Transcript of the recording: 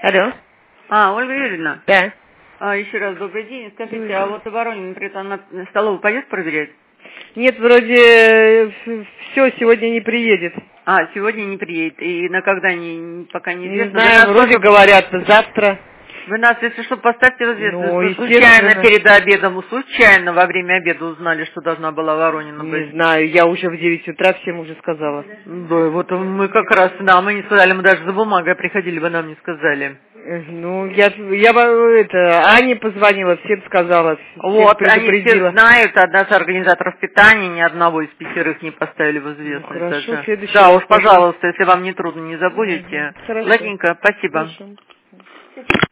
Алло. Ольга Юрьевна. Да. Еще раз добрый день. Скажите, а вот Воронин, например, она столовую пойдет проверять? Нет, вроде все, сегодня не приедет. Сегодня не приедет. И на когда, пока неизвестно? Не знаю, вроде говорят, завтра. Вы нас, если что, поставьте в известность. Ну, Вы случайно перед обедом, случайно во время обеда узнали, что должна была Воронина быть? Не знаю, я уже в 9 утра всем уже сказала. Да, вот мы как раз, мы не сказали, мы даже за бумагой приходили, вы нам не сказали. Ну, я Ане позвонила, всем сказала, всем вот, предупредила. Они все знают, одна из организаторов питания, ни одного из 5 не поставили в известность. Ну, хорошо, даже. следующий Да, раз уж, пожалуйста, если вам не трудно, не забудете. Хорошо. Ладненько, спасибо. Хорошо.